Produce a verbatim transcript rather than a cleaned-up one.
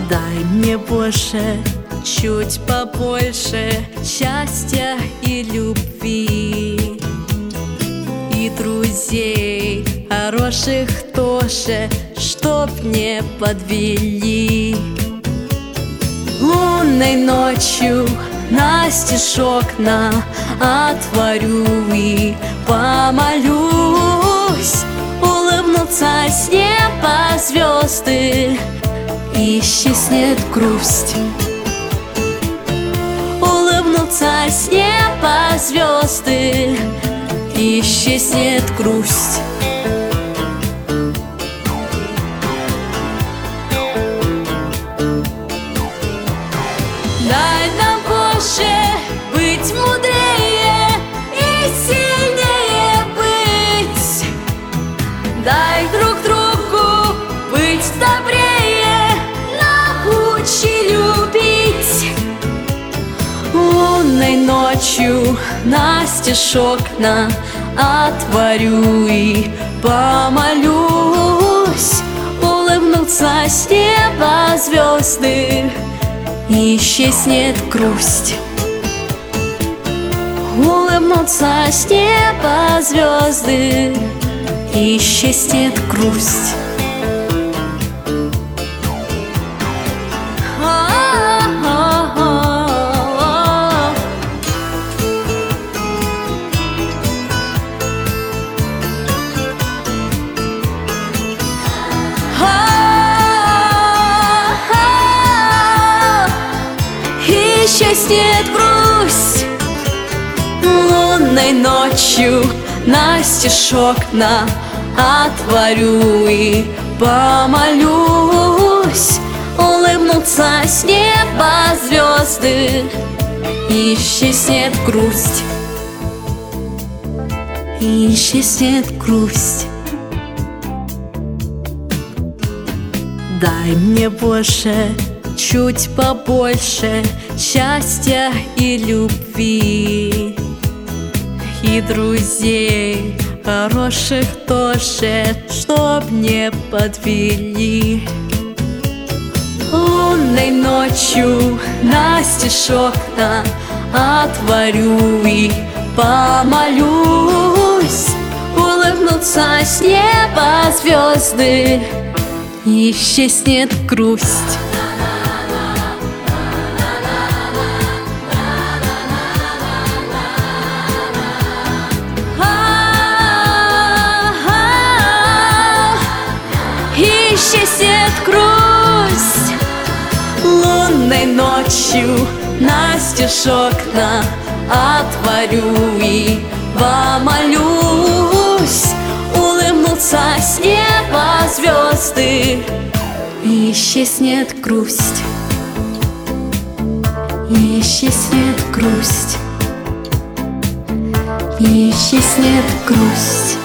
Дай мне больше, чуть побольше счастья и любви, и друзей хороших тоже, чтоб не подвели. Лунной ночью настежь окна отворю и помолюсь, улыбнутся с неба звезды, исчезнет грусть. Улыбнутся с неба звезды, исчезнет грусть. Дай нам больше быть мудрее и сильнее быть. Дай друг другу быть добрее, научи любить. Лунной ночью настежь окна отворю и помолюсь, улыбнутся с неба звезды, исчезнет грусть. Улыбнутся с неба звезды, исчезнет грусть. Исчезнет грусть. Лунной ночью настежь окна отворю и помолюсь, улыбнутся с неба звезды, исчезнет грусть. Исчезнет грусть. Дай мне больше, чуть побольше счастья и любви, и друзей хороших тоже, чтоб не подвели. Лунной ночью настежь окна отворю и помолюсь, улыбнутся с неба звезды, исчезнет грусть. Исчезнет грусть. Лунной ночью настежь окна отворю и помолюсь, улыбнутся с неба звезды, исчезнет грусть. Исчезнет грусть. Исчезнет грусть.